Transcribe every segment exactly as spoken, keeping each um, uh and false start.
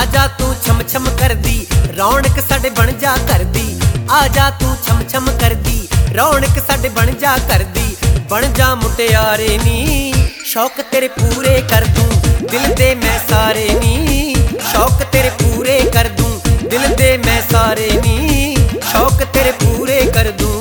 जा तू छम छम कर दी रौनक साडे बन जा कर दी। आ जा तू छम छम कर दी रौनक साडे बन जा कर दी। बन जा मुटियारे नी शौक तेरे पूरे कर दूं दिल दे मैं सारे नी। शौक तेरे पूरे कर दूं दिल दे मैं सारे नी। शौक तेरे पूरे कर दूं।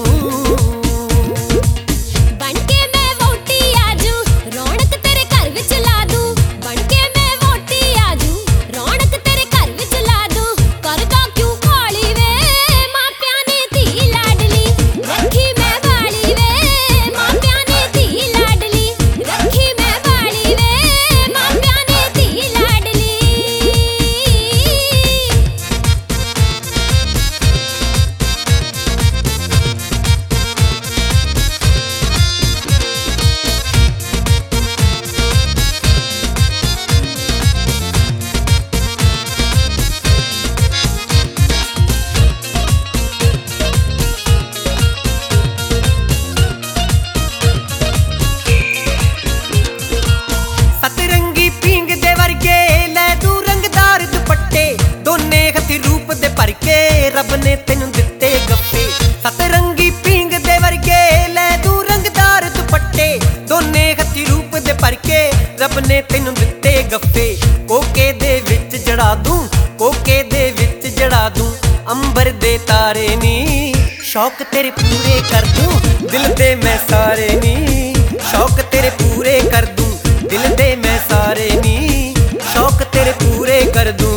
रब ने तेनू दिते गप्पे सतरंगी पींग दे वर्गे लै तू रंगदार दुपट्टे। दोने हथी रूप दे भरके रब ने तेनू दिते गप्पे। कोके दे विच जड़ा दूं कोके दे विच जड़ा दूं अंबर दे तारे नी। शौक तेरे पूरे कर दूं दिल दे मैं सारे नी। शौक तेरे पूरे कर दूं दिल दे मैं सारे नी। शौक तेरे पूरे कर दूं।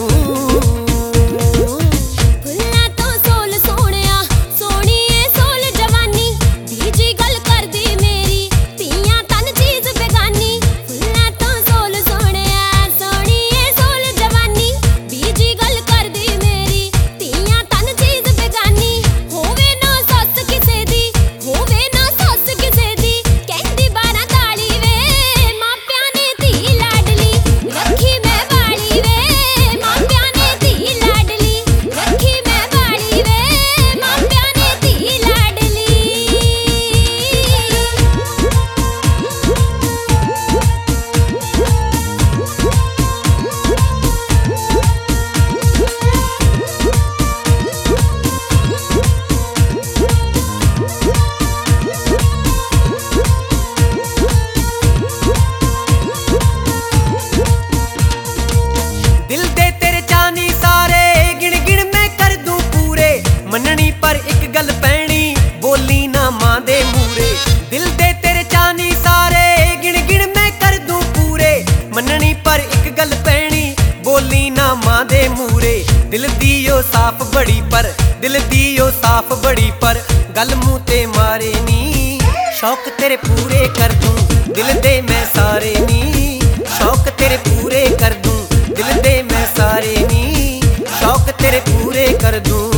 मननी पर एक गल पैनी बोली ना मां दे मूरे। दिल दे तेरे चानी सारे गिण गिण मैं कर दूं पूरे। मननी पर एक गल पैनी बोली ना मां दे मूरे। दिल दियो साफ बड़ी पर दिल दियो साफ बड़ी पर गल मुंह ते मारे नी। शौक तेरे पूरे कर दूं दिल दे मैं सारे नी। शौक तेरे पूरे कर दूं दिल दे मैं सारे नी। शौक तेरे पूरे कर दूं।